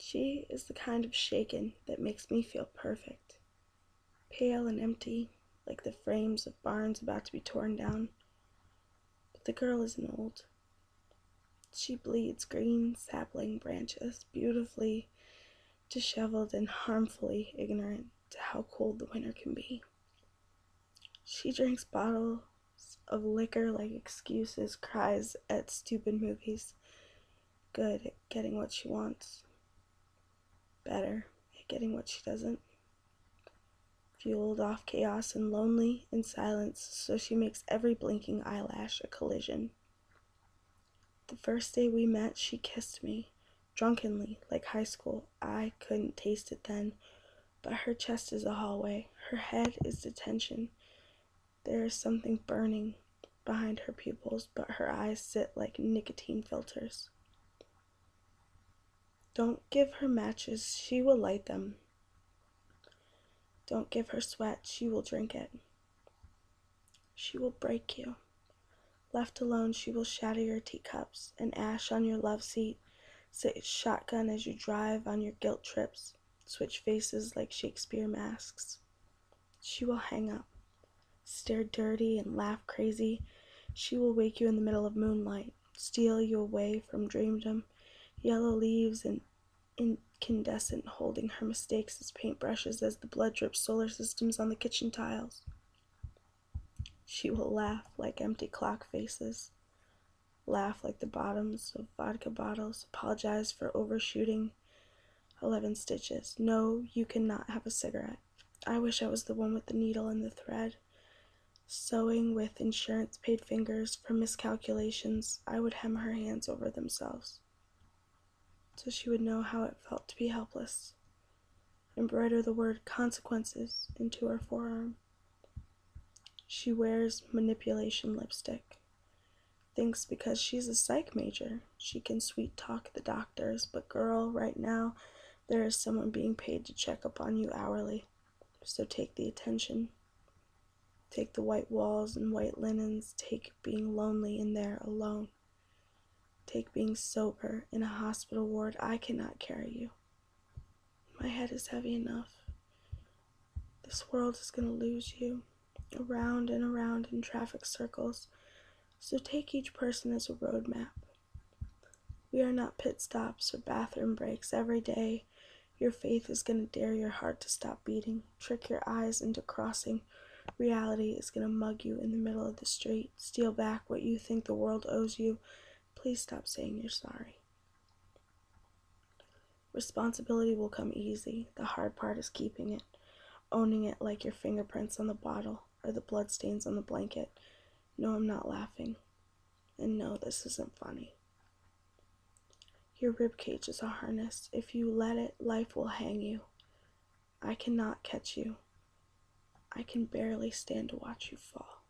She is the kind of shaken that makes me feel perfect, pale and empty, like the frames of barns about to be torn down. But the girl isn't old. She bleeds green sapling branches, beautifully disheveled and harmfully ignorant to how cold the winter can be. She drinks bottles of liquor like excuses, cries at stupid movies, good at getting what she wants, better at getting what she doesn't. Fueled off chaos and lonely in silence, so she makes every blinking eyelash a collision. The first day we met, she kissed me, drunkenly, like high school. I couldn't taste it then, but her chest is a hallway, her head is detention. There is something burning behind her pupils, but her eyes sit like nicotine filters. Don't give her matches, she will light them. Don't give her sweat, she will drink it. She will break you. Left alone, she will shatter your teacups and ash on your love seat, sit shotgun as you drive on your guilt trips, switch faces like Shakespeare masks. She will hang up, stare dirty and laugh crazy. She will wake you in the middle of moonlight, steal you away from dreamdom, yellow leaves and incandescent, holding her mistakes as paintbrushes as the blood drips solar systems on the kitchen tiles. She will laugh like empty clock faces, laugh like the bottoms of vodka bottles, apologize for overshooting 11 stitches. No, you cannot have a cigarette. I wish I was the one with the needle and the thread. Sewing with insurance-paid fingers for miscalculations, I would hem her hands over themselves, so she would know how it felt to be helpless. Embroider the word consequences into her forearm. She wears manipulation lipstick. Thinks because she's a psych major, she can sweet talk the doctors, but girl, right now, there is someone being paid to check up on you hourly. So take the attention. Take the white walls and white linens. Take being lonely in there alone. Take being sober in a hospital ward. I cannot carry you. My head is heavy enough. This world is going to lose you, around and around in traffic circles. So take each person as a roadmap. We are not pit stops or bathroom breaks. Every day, your faith is going to dare your heart to stop beating, trick your eyes into crossing. Reality is going to mug you in the middle of the street, steal back what you think the world owes you. Please stop saying you're sorry. Responsibility will come easy. The hard part is keeping it, owning it like your fingerprints on the bottle or the bloodstains on the blanket. No, I'm not laughing. And no, this isn't funny. Your ribcage is a harness. If you let it, life will hang you. I cannot catch you. I can barely stand to watch you fall.